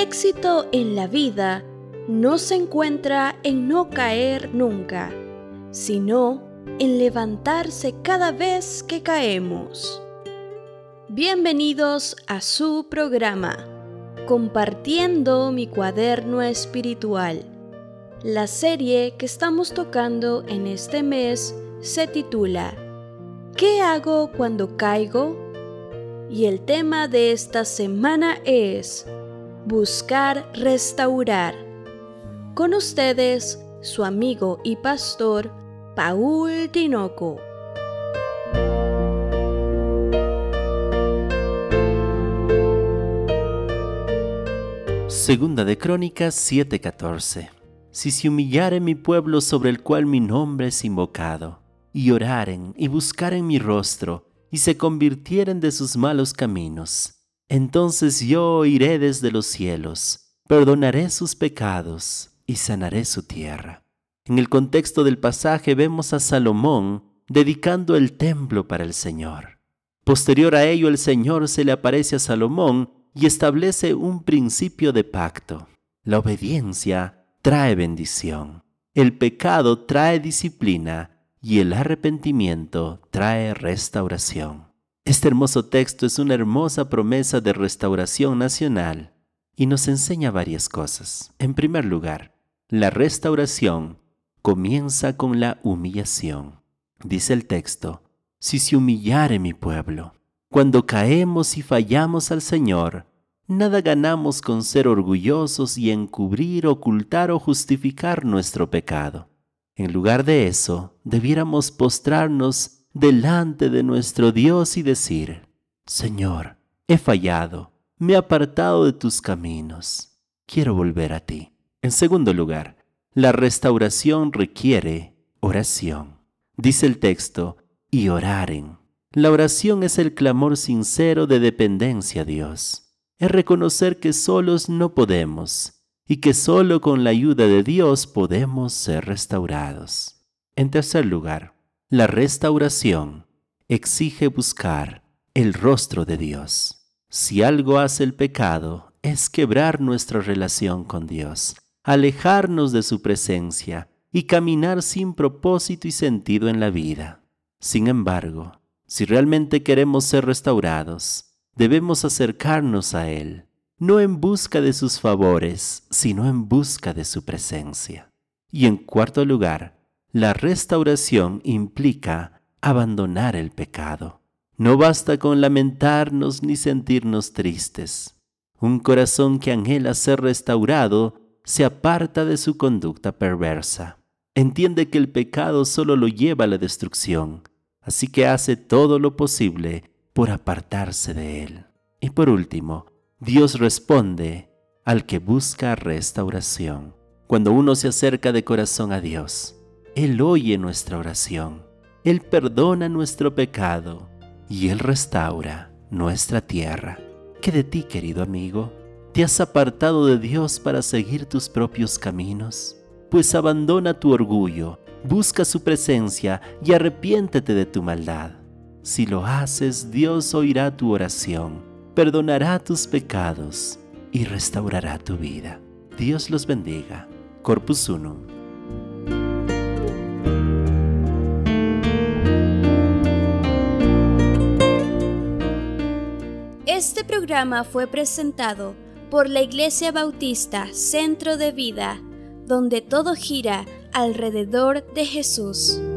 éxito en la vida no se encuentra en no caer nunca, sino en levantarse cada vez que caemos. Bienvenidos a su programa, Compartiendo mi cuaderno espiritual. La serie que estamos tocando en este mes se titula ¿Qué hago cuando caigo? Y el tema de esta semana es Buscar restaurar. Con ustedes, su amigo y pastor, Paul Tinoco. Segunda de Crónicas 7:14. Si se humillare mi pueblo sobre el cual mi nombre es invocado, y oraren y buscaren mi rostro, y se convirtieren de sus malos caminos, entonces yo oiré desde los cielos, perdonaré sus pecados y sanaré su tierra. En el contexto del pasaje vemos a Salomón dedicando el templo para el Señor. Posterior a ello, el Señor se le aparece a Salomón y establece un principio de pacto. La obediencia trae bendición, el pecado trae disciplina y el arrepentimiento trae restauración. Este hermoso texto es una hermosa promesa de restauración nacional y nos enseña varias cosas. En primer lugar, la restauración comienza con la humillación. Dice el texto, si se humillare mi pueblo. Cuando caemos y fallamos al Señor, nada ganamos con ser orgullosos y encubrir, ocultar o justificar nuestro pecado. En lugar de eso, debiéramos postrarnos delante de nuestro Dios y decir, Señor, he fallado, me he apartado de tus caminos, quiero volver a ti. En segundo lugar, la restauración requiere oración. Dice el texto, y oraren. La oración es el clamor sincero de dependencia a Dios. Es reconocer que solos no podemos y que solo con la ayuda de Dios podemos ser restaurados. En tercer lugar, la restauración exige buscar el rostro de Dios. Si algo hace el pecado, es quebrar nuestra relación con Dios, alejarnos de su presencia y caminar sin propósito y sentido en la vida. Sin embargo, si realmente queremos ser restaurados, debemos acercarnos a Él, no en busca de sus favores, sino en busca de su presencia. Y en cuarto lugar, la restauración implica abandonar el pecado. No basta con lamentarnos ni sentirnos tristes. Un corazón que anhela ser restaurado se aparta de su conducta perversa. Entiende que el pecado solo lo lleva a la destrucción, así que hace todo lo posible por apartarse de él. Y por último, Dios responde al que busca restauración. Cuando uno se acerca de corazón a Dios, Él oye nuestra oración, Él perdona nuestro pecado y Él restaura nuestra tierra. ¿Qué de ti, querido amigo? ¿Te has apartado de Dios para seguir tus propios caminos? Pues abandona tu orgullo, busca su presencia y arrepiéntete de tu maldad. Si lo haces, Dios oirá tu oración, perdonará tus pecados y restaurará tu vida. Dios los bendiga. Corpus Unum. Este programa fue presentado por la Iglesia Bautista Centro de Vida, donde todo gira alrededor de Jesús.